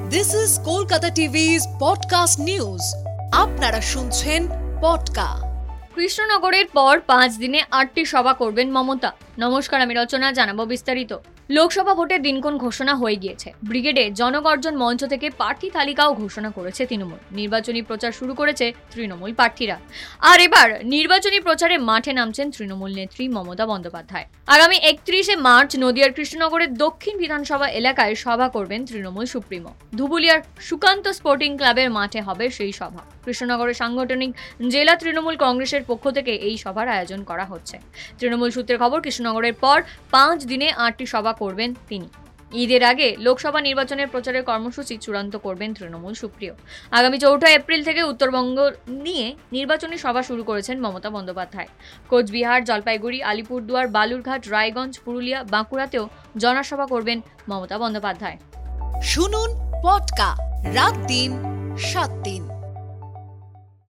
This is Kolkata TV's podcast news. আপনারা শুনছেন পডকা। কৃষ্ণনগরের পর 5 দিনে 8টি সভা করবেন মমতা। নমস্কার, আমি রচনা, জানাবো বিস্তারিত। লোকসভা ভোটের দিনক্ষণ ঘোষণা হয়ে গিয়েছে। ব্রিগেডে জনগর্জন মঞ্চ থেকে প্রার্থী তালিকাও ঘোষণা করেছে তৃণমূল। নির্বাচনী প্রচার শুরু করেছে তৃণমূল প্রার্থীরা। আর এবার নির্বাচনী প্রচারে মাঠে নামছেন তৃণমূল নেত্রী মমতা বন্দ্যোপাধ্যায়। আগামী 31শে মার্চ নদিয়ার কৃষ্ণনগরের দক্ষিণ বিধানসভা এলাকায় সভা করবেন তৃণমূল সুপ্রিমো। ধুবুলিয়ার সুকান্ত স্পোর্টিং ক্লাবের মাঠে হবে সেই সভা। কৃষ্ণনগরের সাংগঠনিক জেলা তৃণমূল কংগ্রেসের পক্ষ থেকে এই সভার আয়োজন করা হচ্ছে। তৃণমূল সূত্রের খবর, কৃষ্ণনগরের পর 5 দিনে 8টি সভা করবেন তিনি। ঈদের আগে লোকসভা নির্বাচনের প্রচারের কর্মসূচি চূড়ান্ত করবেন তৃণমূল সুপ্রিয়। আগামী 4 এপ্রিল থেকে উত্তরবঙ্গ নিয়ে নির্বাচনী সভা শুরু করেছেন মমতা বন্দ্যোপাধ্যায়। কোচবিহার, জলপাইগুড়ি, আলিপুরদুয়ার, বালুরঘাট, রায়গঞ্জ, পুরুলিয়া, বাঁকুড়াতেও জনসভা করবেন মমতা বন্দ্যোপাধ্যায়। শুনুন পডকা রাত দিন 7 দিন।